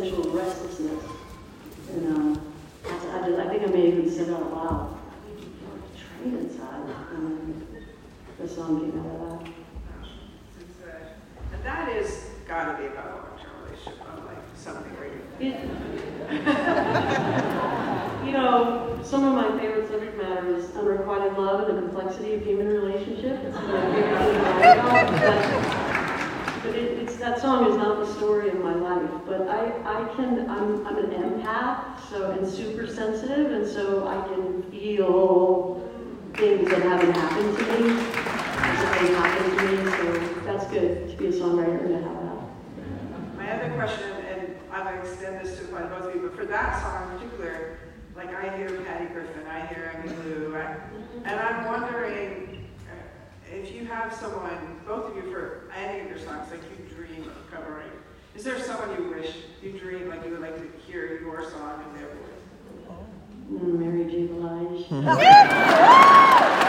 existential restlessness. And I think I may even said out loud, train inside. And the song came out of that. And that is got to be about a long-term relationship, unlike something where you know, some of my favorite subject matter is unrequited love and the complexity of human relationships. It's my favorite thing to write about. But that song is not the story of my life. But I'm an empath, and super sensitive, and so I can feel things that haven't happened to me as if they happened to me. So that's good to be a songwriter and to have that. My other question, and I'm going to extend this to both of you, but for that song in particular, like I hear Patty Griffin, I hear Emmylou, and I'm wondering if you have someone, both of you, for any of your songs, like you dream of covering, is there someone you wish, you dream, like you would like to hear your song in their voice? Mary J. Blige.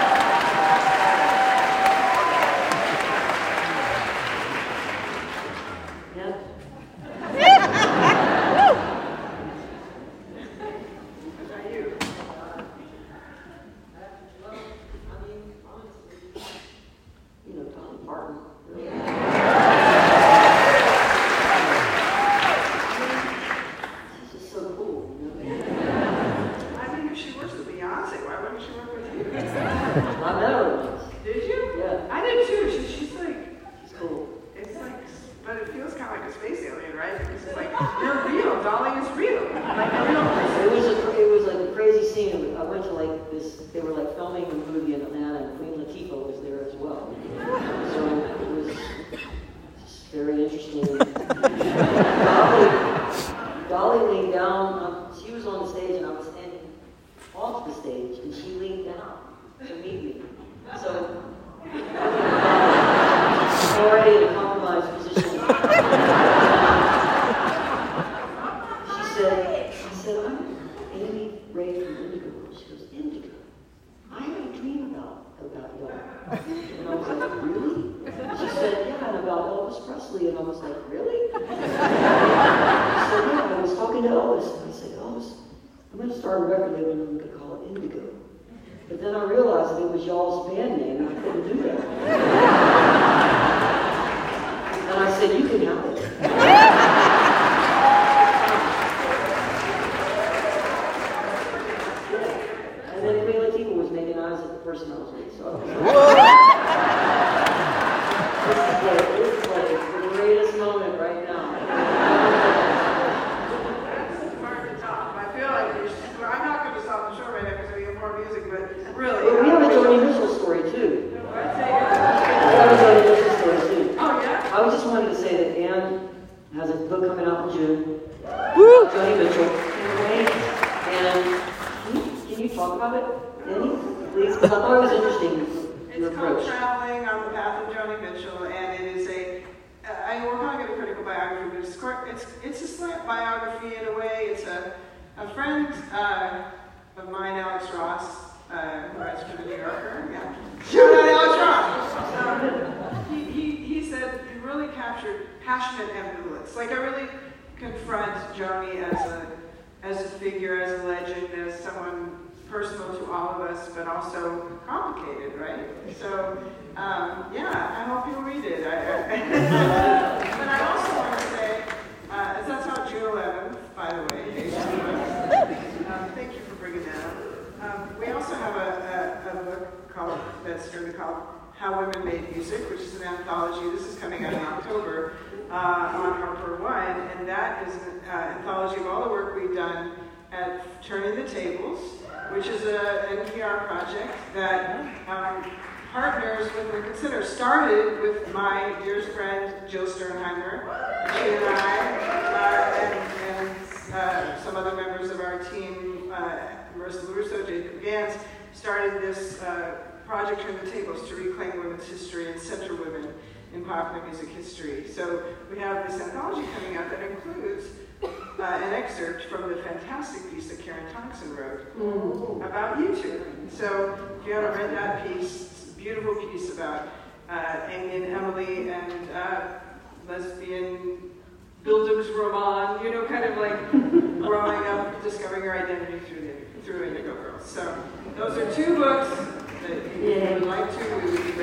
Started with my dearest friend Jill Sternheimer. She and I, and some other members of our team, Marissa LaRusso, Jacob Gans, started this project Turn the Tables to reclaim women's history and center women in popular music history. So we have this anthology coming out that includes an excerpt from the fantastic piece that Karen Thompson wrote about you two. So if you haven't read that piece, it's a beautiful piece about Amy and Emily and lesbian Bildungsroman, you know, kind of like growing up, discovering your identity through Indigo Girls. So those are two books that if you would like to, we would be